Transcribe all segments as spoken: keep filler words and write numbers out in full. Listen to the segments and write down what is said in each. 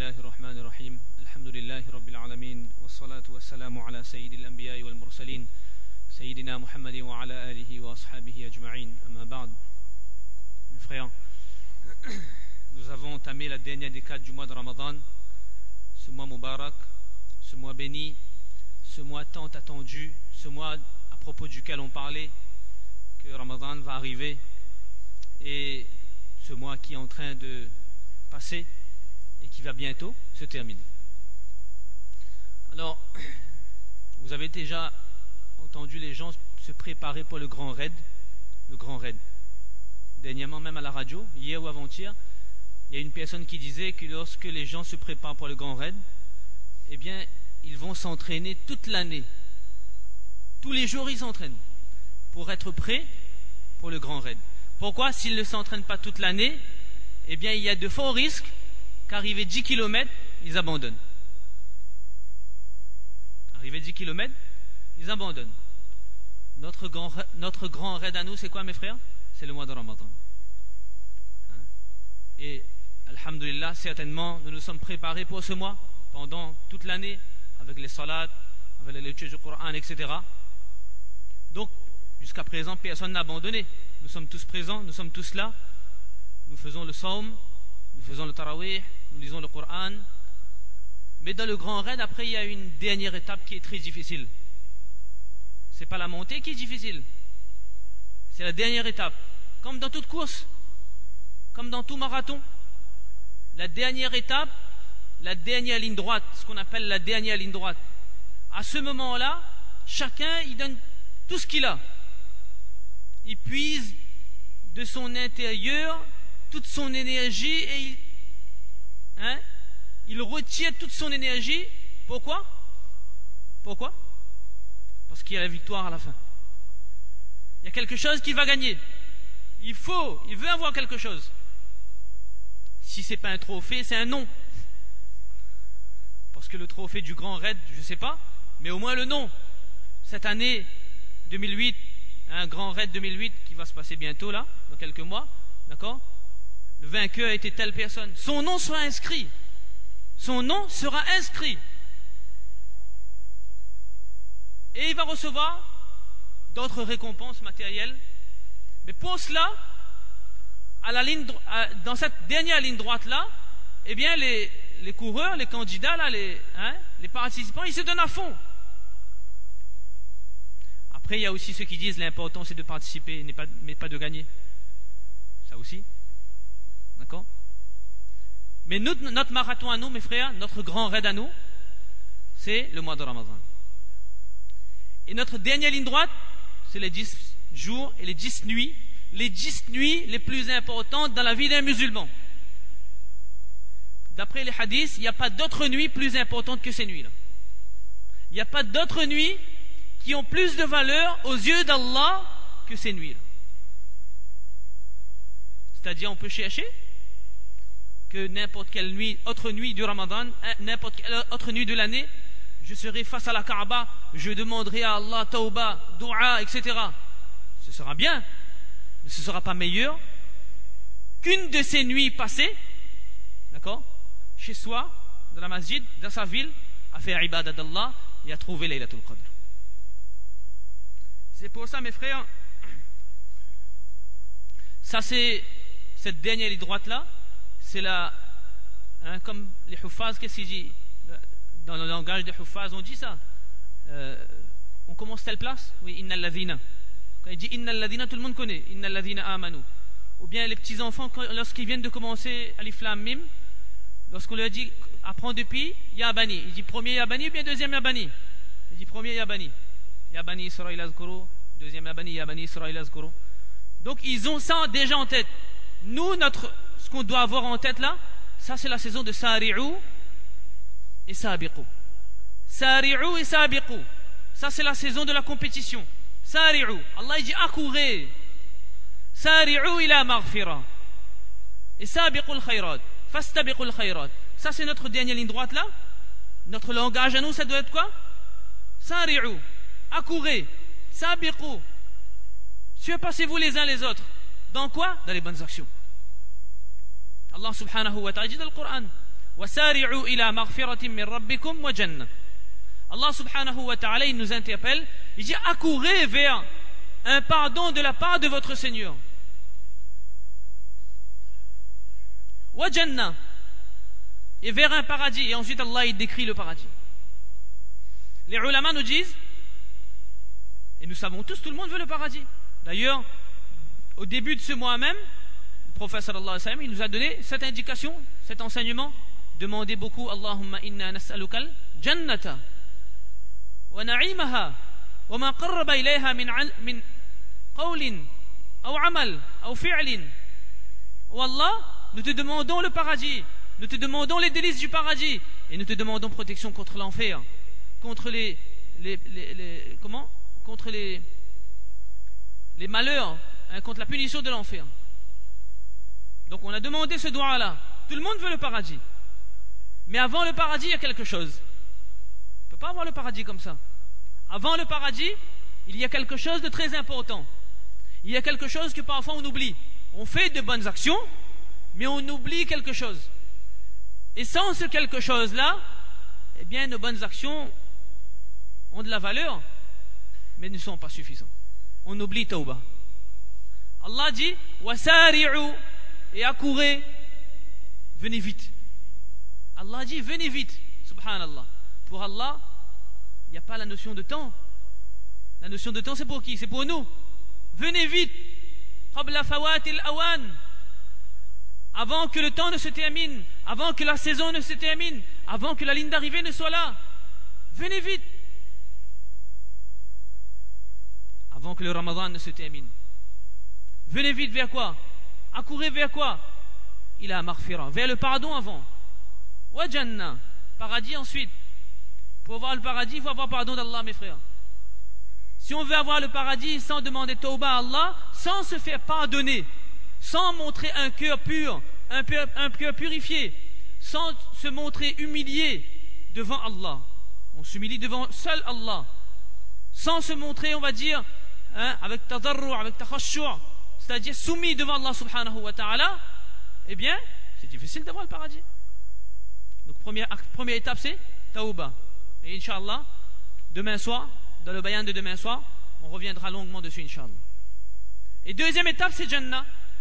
الله الرحمن الرحيم الحمد لله رب العالمين والصلاة والسلام على سيد الأنبياء والمرسلين سيدنا محمد وعلى آله وأصحابه أجمعين أما بعد. Mes frères, nous avons entamé la dernière décade du mois de Ramadan, ce mois Mubarak, ce mois béni, ce mois tant attendu, ce mois à propos duquel on parlait que Ramadan va arriver, et ce mois qui est en train de passer et qui va bientôt se terminer. Alors, vous avez déjà entendu les gens se préparer pour le grand raid, le grand raid. Dernièrement, même à la radio, hier ou avant-hier, il y a une personne qui disait que lorsque les gens se préparent pour le grand raid, eh bien, ils vont s'entraîner toute l'année. Tous les jours, ils s'entraînent pour être prêts pour le grand raid. Pourquoi? S'ils ne s'entraînent pas toute l'année, eh bien, il y a de forts risques qu'arrivés dix kilomètres, ils abandonnent. Arrivés dix kilomètres, ils abandonnent. Notre grand, notre grand raid à nous, c'est quoi, mes frères? C'est le mois de Ramadan. Hein? Et, alhamdulillah, certainement, nous nous sommes préparés pour ce mois, pendant toute l'année, avec les salats, avec les lectures du Coran, et cetera. Donc, jusqu'à présent, personne n'a abandonné. Nous sommes tous présents, nous sommes tous là. Nous faisons le saum, nous faisons le tarawih, nous lisons le Coran. Mais dans le grand raid, après, il y a une dernière étape qui est très difficile. C'est pas la montée qui est difficile. C'est la dernière étape. Comme dans toute course, comme dans tout marathon. La dernière étape, la dernière ligne droite, ce qu'on appelle la dernière ligne droite. À ce moment-là, chacun, il donne tout ce qu'il a. Il puise de son intérieur toute son énergie et il, hein, il retire toute son énergie. Pourquoi? Pourquoi? Parce qu'il y a la victoire à la fin. Il y a quelque chose qu'il va gagner. Il faut, il veut avoir quelque chose. Si c'est pas un trophée, c'est un nom. Parce que le trophée du grand raid, je sais pas, mais au moins le nom. Cette année deux mille huit, un grand raid deux mille huit qui va se passer bientôt là, dans quelques mois, d'accord? Le vainqueur a été telle personne. Son nom sera inscrit. Son nom sera inscrit. Et il va recevoir d'autres récompenses matérielles. Mais pour cela, à la ligne, à, dans cette dernière ligne droite là, eh bien les, les coureurs, les candidats là, les, hein, les participants, ils se donnent à fond. Après, il y a aussi ceux qui disent l'important c'est de participer, mais pas, mais pas de gagner. Ça aussi. D'accord? Mais nous, notre marathon à nous, mes frères, notre grand raid à nous, c'est le mois de Ramadan. Et notre dernière ligne droite, c'est les dix jours et les dix nuits, les dix nuits les plus importantes dans la vie d'un musulman. D'après les hadiths, il n'y a pas d'autre nuit plus importante que ces nuits-là. Il n'y a pas d'autre nuit qui ont plus de valeur aux yeux d'Allah que ces nuits-là. C'est-à-dire, on peut chercher que n'importe quelle nuit, autre nuit du Ramadan, n'importe quelle autre nuit de l'année, je serai face à la Kaaba, je demanderai à Allah tauba, dua, et cetera. Ce sera bien, mais ce ne sera pas meilleur qu'une de ces nuits passées, d'accord, chez soi, dans la masjid, dans sa ville, à faire ibadat d'Allah et à trouver Laylatul Qadr. C'est pour ça, mes frères, ça c'est cette dernière ligne droite là, c'est la, hein, comme les Huffaz, qu'est-ce qu'ils disent dans le langage des Huffaz, on dit ça. Euh, on commence telle place, oui, innal ladhina. Quand il dit innal ladhina, tout le monde connaît. Innal ladhina amanu. Ou bien les petits enfants, lorsqu'ils viennent de commencer Alif Lam Mim, lorsqu'on leur dit apprends depuis Ya Bani, il dit premier Ya Bani ou bien deuxième Ya Bani? Il dit premier Ya Bani. Ya Bani Israël azkuru, deuxième Ya Bani, Ya Bani Israël azkuru. Donc ils ont ça déjà en tête. Nous, notre, ce qu'on doit avoir en tête là, ça c'est la saison de Sari'u et Sabiqu. Sari'u et Sabiqu. Ça c'est la saison de la compétition. Sari'u. Allah il dit accourez. Sari'u ila maghfira. Et Sabiqu al-khayrat. Fastabiqu al-khayrat. Ça c'est notre dernière ligne droite là. Notre langage à nous, ça doit être quoi? Sari'u. Accourez. Sabiqu. Surpassez-vous les uns les autres. Dans quoi? Dans les bonnes actions. Allah subhanahu wa ta'ala dit dans le Coran وَسَارِعُوا إِلَى مَغْفِرَةٍ مِّن رَبِّكُمْ وَجَنَّةٍ. Allah subhanahu wa ta'ala, il nous interpelle, il dit accourez vers un pardon de la part de votre Seigneur. Wa Jannah, et vers un paradis. Et ensuite Allah il décrit le paradis. Les ulama nous disent, et nous savons tous, tout le monde veut le paradis. D'ailleurs, au début de ce mois même, le prophète sallallahu alayhi wa sallam, il nous a donné cette indication, cet enseignement. Demandez beaucoup, Allahumma inna nas'aluka al-jannata wa na'imaha wa ma qarraba ilayha min min qawlin aw amal aw fi'lin. Oh Allah, nous te demandons le paradis, nous te demandons les délices du paradis, et nous te demandons protection contre l'enfer, contre les, les, les, les comment, contre les, les malheurs, hein, contre la punition de l'enfer. Donc on a demandé ce doigt-là. Tout le monde veut le paradis, mais avant le paradis il y a quelque chose. On ne peut pas avoir le paradis comme ça. Avant le paradis, il y a quelque chose de très important. Il y a quelque chose que parfois on oublie. On fait de bonnes actions, mais on oublie quelque chose. Et sans ce quelque chose-là, eh bien, nos bonnes actions ont de la valeur, mais ne sont pas suffisantes. On oublie tawbah. Allah dit wasari'u, et accourez, venez vite. Allah dit venez vite. Subhanallah. Pour Allah, il n'y a pas la notion de temps. La notion de temps, c'est pour qui? C'est pour nous. Venez vite. Qabla fawatil awan, avant que le temps ne se termine, avant que la saison ne se termine, avant que la ligne d'arrivée ne soit là. Venez vite. Avant que le Ramadan ne se termine. Venez vite vers quoi? Accourez vers quoi? Il a maghfira, vers le pardon avant. Wa Jannah, paradis ensuite. Pour avoir le paradis, il faut avoir pardon d'Allah, mes frères. Si on veut avoir le paradis sans demander tawbah à Allah, sans se faire pardonner, sans montrer un cœur pur, un cœur, un cœur purifié, sans se montrer humilié devant Allah, on s'humilie devant seul Allah, sans se montrer, on va dire, hein, avec tadarru', avec takhashshu', c'est-à-dire soumis devant Allah subhanahu wa ta'ala, eh bien, c'est difficile d'avoir le paradis. Donc première, première étape, c'est tawbah. Et Inch'Allah, demain soir, dans le bayan de demain soir, on reviendra longuement dessus, Inch'Allah. Et deuxième étape, c'est Jannah.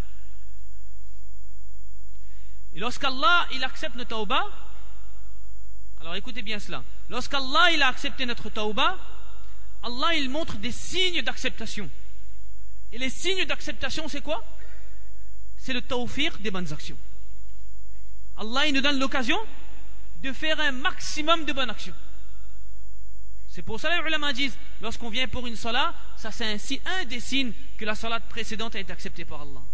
Et lorsqu'Allah, il accepte notre tawbah, alors écoutez bien cela, lorsqu'Allah, il a accepté notre tawbah, Allah, il montre des signes d'acceptation. Et les signes d'acceptation, c'est quoi? C'est le tawfiq des bonnes actions. Allah, il nous donne l'occasion de faire un maximum de bonnes actions. C'est pour ça que les ulama disent, lorsqu'on vient pour une salat, ça c'est un, un des signes que la salat précédente a été acceptée par Allah.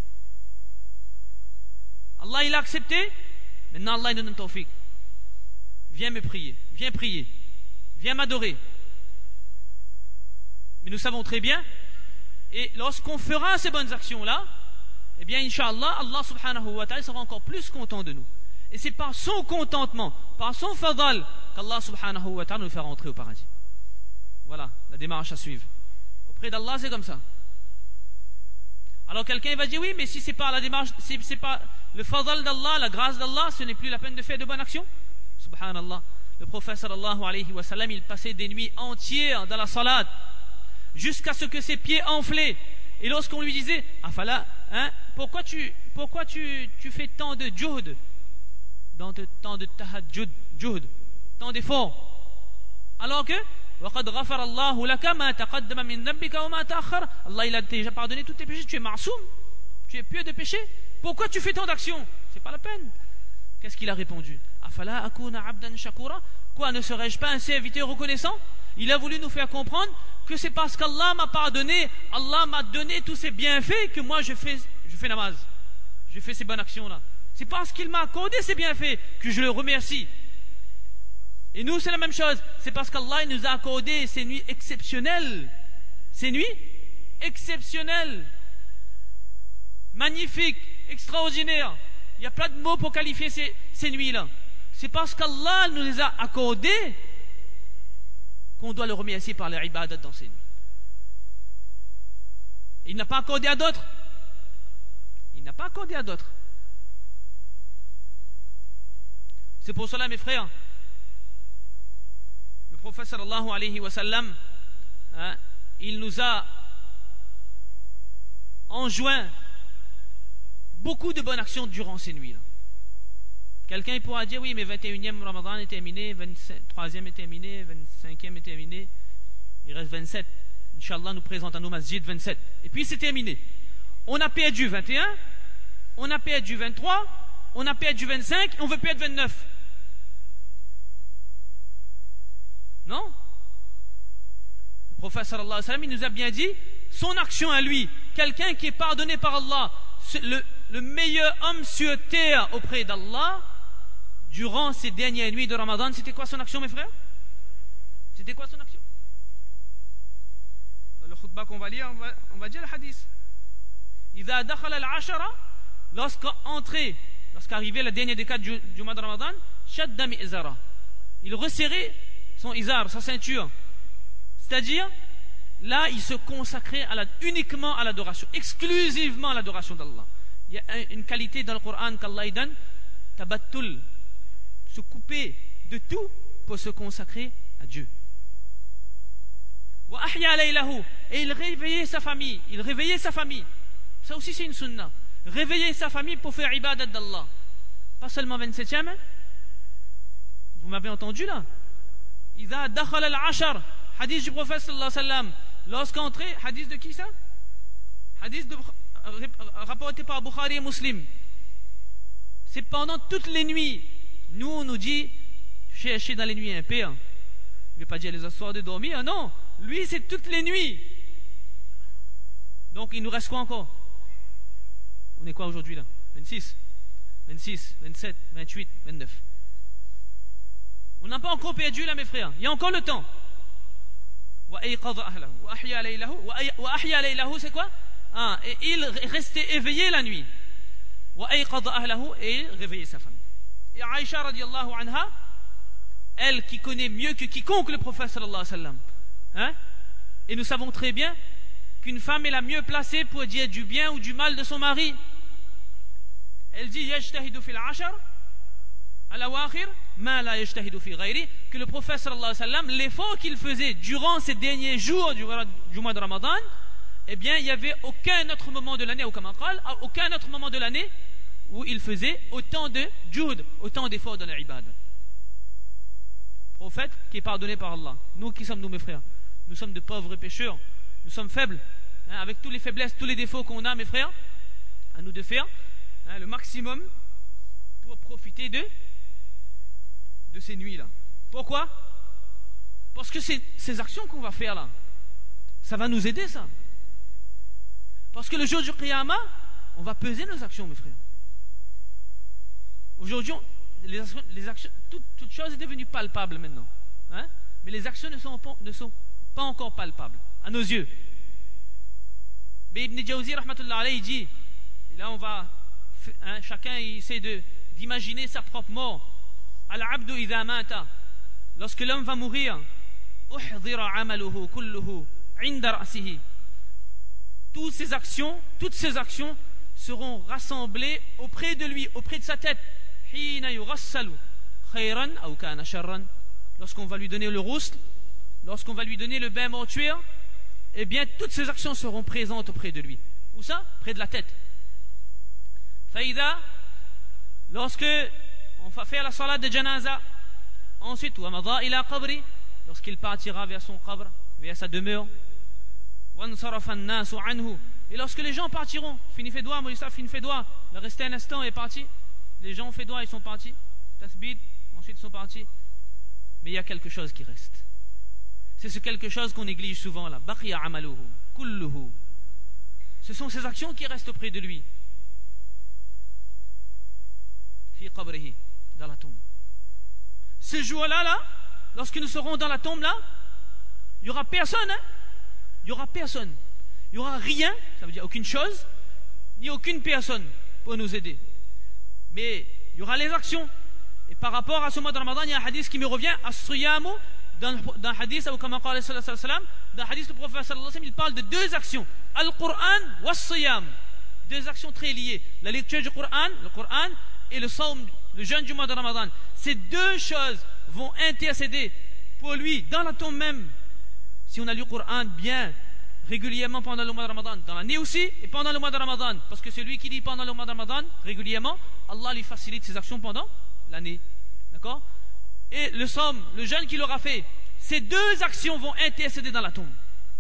Allah il a accepté, maintenant Allah il nous donne tawfiq. Viens me prier, viens prier, viens m'adorer. Mais nous savons très bien, et lorsqu'on fera ces bonnes actions-là, eh bien Inch'Allah, Allah subhanahu wa ta'ala sera encore plus content de nous. Et c'est par son contentement, par son fadal, qu'Allah subhanahu wa ta'ala nous fera rentrer au paradis. Voilà la démarche à suivre. Auprès d'Allah, c'est comme ça. Alors quelqu'un va dire oui, mais si c'est pas la démarche, si c'est pas le fadal d'Allah, la grâce d'Allah, ce n'est plus la peine de faire de bonnes actions. Subhanallah. Le prophète sallallahu alayhi wa sallam, il passait des nuits entières dans la salat, jusqu'à ce que ses pieds enflaient. Et lorsqu'on lui disait, afala, hein, pourquoi tu, pourquoi tu, tu fais tant de juhd, dans de, tant de tahajjud, juhd, tant d'efforts, alors que وَقَدْ غَفَرَ اللَّهُ لَكَ مَا تَقَدَّمَ مِنْ ذَنبِكَ وَمَا تَأَخَّرَ. Allah il a déjà pardonné tous tes péchés, tu es ma'soum, tu es pur de péché. Pourquoi tu fais tant d'actions? C'est pas la peine. Qu'est-ce qu'il a répondu? Afala akuna abdan shakura. Quoi, ne serais-je pas un serviteur reconnaissant? Il a voulu nous faire comprendre que c'est parce qu'Allah m'a pardonné, Allah m'a donné tous ces bienfaits que moi je fais, je fais namaz, je fais ces bonnes actions-là. C'est parce qu'il m'a accordé ces bienfaits que je le remercie. Et nous, c'est la même chose. C'est parce qu'Allah nous a accordé ces nuits exceptionnelles. Ces nuits exceptionnelles. Magnifiques, extraordinaires. Il n'y a pas de mots pour qualifier ces, ces nuits-là. C'est parce qu'Allah nous les a accordées qu'on doit le remercier par les ibadat dans ces nuits. Il n'a pas accordé à d'autres. Il n'a pas accordé à d'autres. C'est pour cela, mes frères, le prophète sallallahu alayhi wa sallam, hein, il nous a enjoint beaucoup de bonnes actions durant ces nuits-là. Quelqu'un il pourra dire, oui, mais vingt et unième Ramadan est terminé, vingt-troisième est terminé, vingt-cinquième est terminé, il reste vingt-sept. Inch'Allah nous présente à nos masjids vingt-sept. Et puis c'est terminé. On a perdu vingt et un, on a perdu vingt-trois, on a perdu vingt-cinq, et on veut perdre vingt-neuf. Non? Le prophète sallallahu alayhi wa sallam, il nous a bien dit, son action à lui, quelqu'un qui est pardonné par Allah, le, le meilleur homme sur terre auprès d'Allah, durant ces dernières nuits de Ramadan, c'était quoi son action, mes frères? C'était quoi son action? Dans le khutbah qu'on va lire, on va, on va dire le hadith. إذا دخل العشرة, lorsqu'entré, lorsqu'arrivait la dernière décade du, du mois de Ramadan, shadda mi'zara, il resserrait son izar, sa ceinture. C'est-à-dire, là, il se consacrait à la, uniquement à l'adoration, exclusivement à l'adoration d'Allah. Il y a une qualité dans le Coran qu'Allah donne, tabattul, se couper de tout pour se consacrer à Dieu. Wa ahya laylahu, et il réveillait sa famille, il réveillait sa famille. Ça aussi c'est une sunna. Réveiller sa famille pour faire ibadat d'Allah. Pas seulement vingt-septième. Hein? Vous m'avez entendu là? Iza dakhala al-ashar. Hadith du prophète sallallahu alayhi wa sallam. Lorsqu'entré, hadith de qui ça? Hadith de, rapporté par Bukhari et Muslim. C'est pendant toutes les nuits. Nous on nous dit, chercher dans les nuits un père. Il ne veut pas dire les soirs de dormir. Non, lui c'est toutes les nuits. Donc il nous reste quoi encore? On est quoi aujourd'hui là? vingt-six, vingt-six, vingt-sept, vingt-huit, vingt-neuf. On n'a pas encore perdu là mes frères. Il y a encore le temps. Wa ahya laylahu, c'est quoi? Ah, et il restait éveillé la nuit. Wa ayqadha ahlahu, et il réveillait sa femme. Et Aïcha radiallahu anha, elle qui connaît mieux que quiconque le prophète sallallahu alayhi wa sallam, hein? Et nous savons très bien qu'une femme est la mieux placée pour dire du bien ou du mal de son mari. Elle dit yajtahidu fil ashar al-awakhir ma la yajtahidu fi ghayri, que le prophète sallallahu alayhi wa sallam, l'effort qu'il faisait durant ces derniers jours du, du mois de Ramadan, eh bien il n'y avait aucun autre moment de l'année, aucun autre moment de l'année où il faisait autant de juhd, autant d'efforts dans l'ibad. Prophète qui est pardonné par Allah. Nous qui sommes nous mes frères? Nous sommes de pauvres pécheurs, nous sommes faibles, hein, avec toutes les faiblesses, tous les défauts qu'on a mes frères, à nous de faire hein, le maximum pour profiter de de ces nuits là. Pourquoi? Parce que c'est, ces actions qu'on va faire là, ça va nous aider ça. Parce que le jour du Qiyamah, on va peser nos actions mes frères. Aujourd'hui les actions, les actions toute, toute chose est devenue palpable maintenant, hein? Mais les actions ne sont pas, ne sont pas encore palpables à nos yeux. Mais Ibn Jawzi rahmatullah alayhi dit, et là on va hein, chacun essaie de d'imaginer sa propre mort. Al-abdu idha mata, lorsque l'homme va mourir, uhdira amaluhu kulluhu inda ra'sihi, toutes ses actions toutes ses actions seront rassemblées auprès de lui, auprès de sa tête. Hina yughassalu khayran aw kana sharran, lorsqu'on va lui donner le rousl, lorsqu'on va lui donner le bain mortuaire, eh bien toutes ces actions seront présentes auprès de lui. Où ça? Près de la tête. Faïda, lorsque on va faire la salat de janaza, ensuite wa madha ila qabri, lorsqu'il partira vers son qabr, vers sa demeure, wa nsarafa an-nasu anhu, et lorsque les gens partiront, fini fait doigt, Moïsa fini fait doigt, il restait un instant et est parti, les gens ont fait doigt, ils sont partis, tasbid, ensuite ils sont partis, mais il y a quelque chose qui reste. C'est ce quelque chose qu'on néglige souvent là. Baqiya amaluhu kulluhu. Ce sont ces actions qui restent auprès de lui. Fi qabrihi, dans la tombe. Ce jour-là, là, lorsque nous serons dans la tombe là, il n'y aura personne, hein? Il n'y aura personne. Il n'y aura rien, ça veut dire aucune chose, ni aucune personne pour nous aider. Mais il y aura les actions. Et par rapport à ce mois de Ramadan, il y a un hadith qui me revient, as-siyamu, dans un hadith, ou comme dans le hadith du prophète sallallahu alayhi wa sallam, il parle de deux actions, Al-Qur'an wa as-siyam, deux actions très liées, la lecture du Qur'an, le Qur'an, et le saum, le jeûne du mois de Ramadan, ces deux choses vont intercéder pour lui dans la tombe même. Si on a lu le Coran bien, régulièrement pendant le mois de Ramadan, dans l'année aussi et pendant le mois de Ramadan, parce que celui qui dit pendant le mois de Ramadan régulièrement, Allah lui facilite ses actions pendant l'année. D'accord? Et le somme, le jeûne qu'il aura fait, ces deux actions vont intercéder dans la tombe.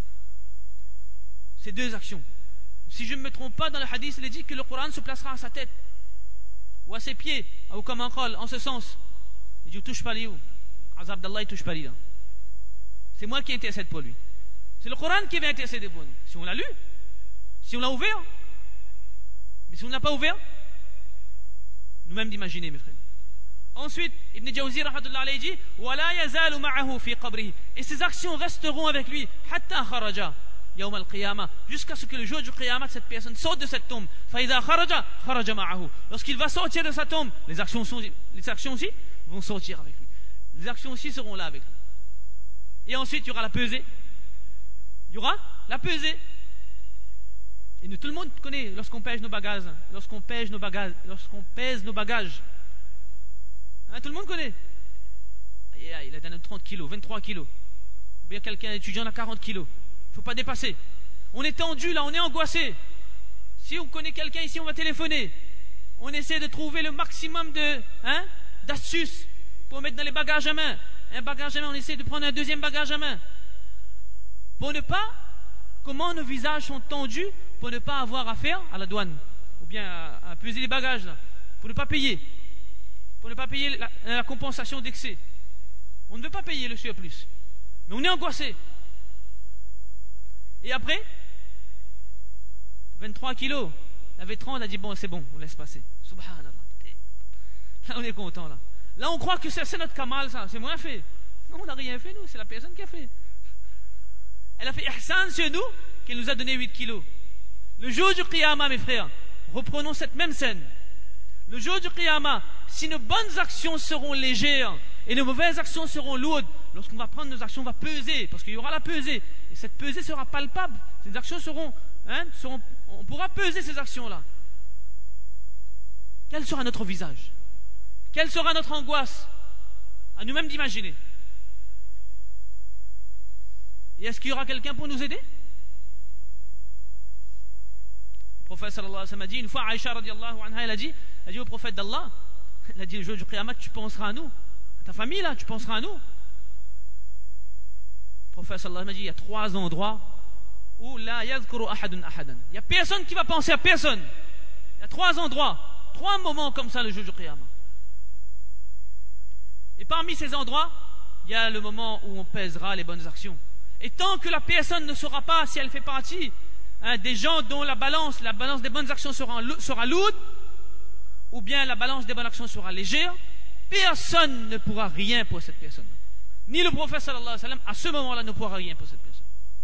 Ces deux actions. Si je ne me trompe pas, dans le hadith, il est dit que le Coran se placera à sa tête ou à ses pieds, ou comme un col, en ce sens. Il dit, ne touche pas les hauts. Azab d'Allah, il touche pas les hauts. C'est moi qui intercède pour lui. C'est le Coran qui va intercéder pour nous. Si on l'a lu, si on l'a ouvert, mais si on ne l'a pas ouvert, nous-mêmes d'imaginer, mes frères. Ensuite, Ibn Jawzi rahmatullah alayhi dit wala yazalu ma'ahu fi qabrihi, et ces actions resteront avec lui hatta kharaja yawm al-qiyamah, jusqu'à ce que le jour du qiyamah cette personne sorte de cette tombe. Fa idha kharaja kharaja ma'ahu, lorsqu'il va sortir de sa tombe, les actions sont, les actions aussi vont sortir avec lui. Les actions aussi seront là avec lui. Et ensuite, il y aura la pesée. Il y aura la pesée. Et nous, tout le monde connaît lorsqu'on pèse nos bagages, lorsqu'on pèse nos bagages, lorsqu'on pèse nos bagages. Hein, tout le monde connaît. Aïe, aïe, il a donné trente kilos, vingt-trois kilos. Ou bien quelqu'un étudiant a quarante kilos. Il ne faut pas dépasser. On est tendu là, on est angoissé. Si on connaît quelqu'un ici, on va téléphoner. On essaie de trouver le maximum de, hein, d'astuces pour mettre dans les bagages à main. Un bagage à main, on essaie de prendre un deuxième bagage à main. Pour ne pas, comment nos visages sont tendus pour ne pas avoir affaire à la douane. Ou bien à, à peser les bagages là. Pour ne pas payer. Pour ne pas payer la, la compensation d'excès. On ne veut pas payer le surplus. Mais on est angoissé. Et après, vingt-trois kilos. La vétéran, on a dit bon, c'est bon, on laisse passer. Subhanallah. Là, on est content là. Là, on croit que c'est, c'est notre kamal, ça. C'est moins fait. Non, on n'a rien fait, nous. C'est la personne qui a fait. Elle a fait ihsan sur nous, qu'elle nous a donné huit kilos. Le jour du qiyamah, mes frères, reprenons cette même scène. Le jour du qiyamah, si nos bonnes actions seront légères et nos mauvaises actions seront lourdes, lorsqu'on va prendre nos actions, on va peser, parce qu'il y aura la pesée. Et cette pesée sera palpable. Ces actions seront, hein, seront, on pourra peser ces actions-là. Quel sera notre visage? Quelle sera notre angoisse? À nous-mêmes d'imaginer. Et est-ce qu'il y aura quelqu'un pour nous aider? Le prophète sallallahu alayhi wa sallam a dit, une fois Aïcha radiallahu anha, elle a dit, elle a dit au prophète d'Allah, elle a dit le jour du qiyamah, tu penseras à nous. À ta famille là, tu penseras à nous. Le prophète sallallahu alayhi wa sallam a dit, il y a trois endroits où la yadhkuru ahadun ahadan. Il n'y a personne qui va penser à personne. Il y a trois endroits, trois moments comme ça le jour du qiyamah. Et parmi ces endroits, il y a le moment où on pèsera les bonnes actions. Et tant que la personne ne saura pas si elle fait partie, hein, des gens dont la balance, la balance des bonnes actions sera, sera lourde, ou bien la balance des bonnes actions sera légère, personne ne pourra rien pour cette personne. Ni le prophète sallallahu alayhi wa sallam, à ce moment-là, ne pourra rien pour cette personne.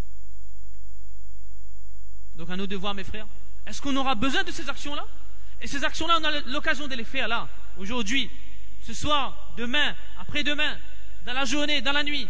Donc à nous de voir, mes frères, est-ce qu'on aura besoin de ces actions-là? Et ces actions-là, on a l'occasion de les faire là, aujourd'hui, ce soir, demain, après-demain, dans la journée, dans la nuit.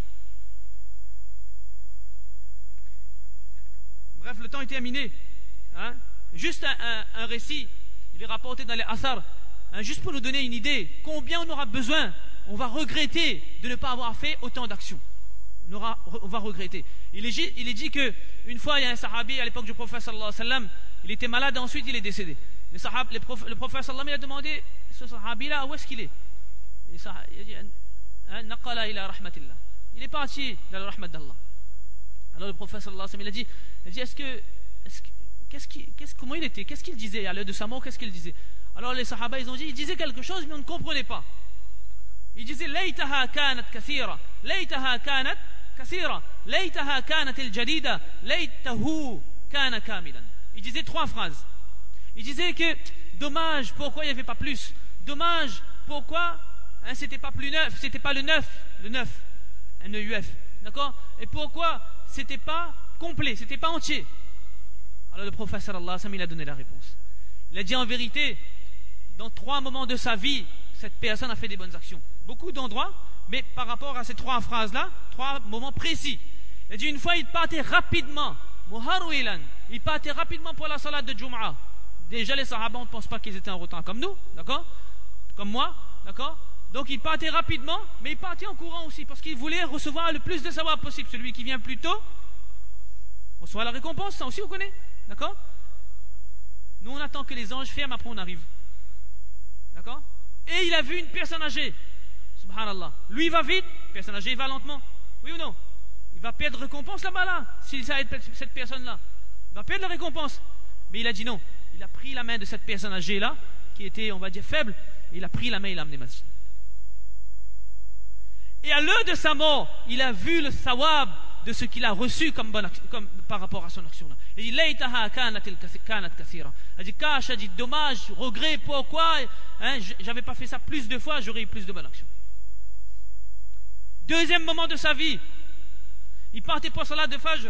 Bref, le temps est terminé. Hein? Juste un, un, un récit, il est rapporté dans les Athar, hein, juste pour nous donner une idée, combien on aura besoin, on va regretter de ne pas avoir fait autant d'actions. On, aura, on va regretter. Il est, il est dit qu'une fois, il y a un sahabi à l'époque du prophète sallallahu alayhi wa sallam, il était malade et ensuite il est décédé. Le, sahab, le, prof, le prophète sallallahu alayhi wa sallam a demandé, ce sahabi-là, où est-ce qu'il est? Il a dit, naqala ila rahmatillah. Il est parti dans la rahmat d'Allah. Alors le prophète sallallahu alayhi wa sallam, il a dit, il a dit est-ce que, est-ce que qu'est-ce qui, qu'est-ce, comment il était? Qu'est-ce qu'il disait à l'heure de sa mort? Qu'est-ce qu'il disait? Alors les sahaba, ils ont dit, il disait quelque chose, mais on ne comprenait pas. Il disait, laytaha kanat kathira, laytaha kanat kathira, laytaha kanat al-jadida, laytahu kana kamilan. Il disait trois phrases. Il disait que, dommage, pourquoi il n'y avait pas plus? Dommage, pourquoi, hein, c'était pas plus neuf, c'était pas le neuf, le neuf, un E U F, d'accord? Et pourquoi c'était pas complet, c'était pas entier? Alors le prophète sallallahu alayhi wa sallam, il a donné la réponse. Il a dit en vérité, dans trois moments de sa vie, cette personne a fait des bonnes actions. Beaucoup d'endroits, mais par rapport à ces trois phrases-là, trois moments précis. Il a dit une fois, il partait rapidement, muharwilan, il partait rapidement pour la salat de Jum'ah. Déjà les sahaba, on ne pense pas qu'ils étaient en retard comme nous, d'accord? comme moi, d'accord? Donc il partait rapidement, mais il partait en courant aussi, parce qu'il voulait recevoir le plus de savoir possible. Celui qui vient plus tôt reçoit la récompense, ça aussi vous connaissez, d'accord? Nous on attend que les anges ferment, après on arrive, d'accord? Et il a vu une personne âgée, subhanallah. Lui il va vite, personne âgée il va lentement, oui ou non? Il va perdre récompense là-bas là, s'il s'arrête cette personne-là, il va perdre la récompense. Mais il a dit non, il a pris la main de cette personne âgée là, qui était on va dire faible, il a pris la main et il l'a amené masjid. Et à l'heure de sa mort, il a vu le thawab de ce qu'il a reçu comme, bonne action, comme par rapport à son action là. Il dit laytaha kanat kathira. Il dit cache, il dit dommage, regret, pourquoi hein, j'avais pas fait ça plus de fois, j'aurais eu plus de bonnes actions. Deuxième moment de sa vie, il partait pour salat de Fajr.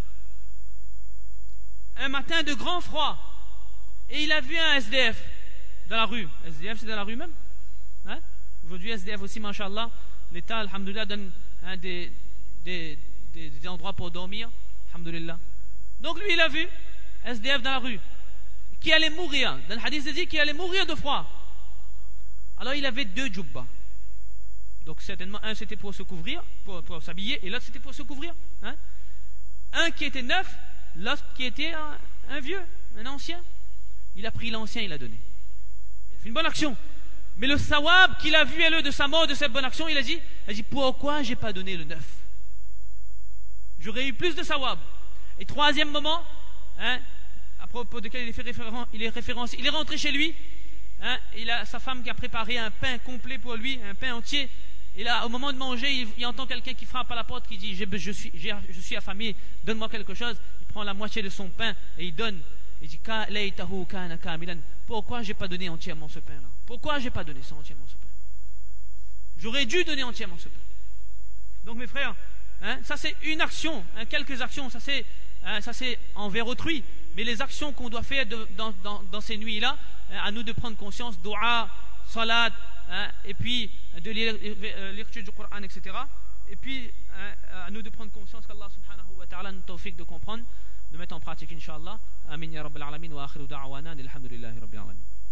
Un matin de grand froid, et il a vu un S D F dans la rue. S D F c'est dans la rue même, hein? Aujourd'hui S D F aussi, mashallah, l'État, alhamdoulilah, donne hein, des, des, des, des endroits pour dormir, alhamdoulilah. Donc lui il a vu S D F dans la rue qui allait mourir. Dans le hadith il dit qu'il allait mourir de froid. Alors il avait deux djoubba. Donc certainement un c'était pour se couvrir, pour, pour s'habiller, et l'autre c'était pour se couvrir, hein? Un qui était neuf, l'autre qui était un, un vieux, un ancien. Il a pris l'ancien, il a donné. Il a fait une bonne action. Mais le sawab qu'il a vu à l'heure de sa mort de cette bonne action, il a dit, il a dit pourquoi j'ai pas donné le neuf? J'aurais eu plus de sawab. Et troisième moment, hein, à propos duquel il est fait référence, il est référencé, il est rentré chez lui, hein, il a sa femme qui a préparé un pain complet pour lui, un pain entier. Et là, au moment de manger, il, il entend quelqu'un qui frappe à la porte, qui dit, je, je, suis, je suis affamé, donne-moi quelque chose. Il prend la moitié de son pain et il donne. Il dit, pourquoi j'ai pas donné entièrement ce pain-là? Pourquoi j'ai pas donné ça entièrement ce pain? J'aurais dû donner entièrement ce pain. Donc mes frères, hein, ça c'est une action, hein, quelques actions, ça c'est, hein, ça c'est envers autrui. Mais les actions qu'on doit faire de, dans, dans, dans ces nuits-là, hein, à nous de prendre conscience, dua, salat, hein, et puis de lire lecture du Coran, et cetera. Et puis hein, à nous de prendre conscience qu'Allah subhanahu wa ta'ala nous tawfiq de comprendre, de mettre en pratique, inshallah. Amin ya rabbal alamin wa akhiru da'wana alhamdulillahi rabbil alamin.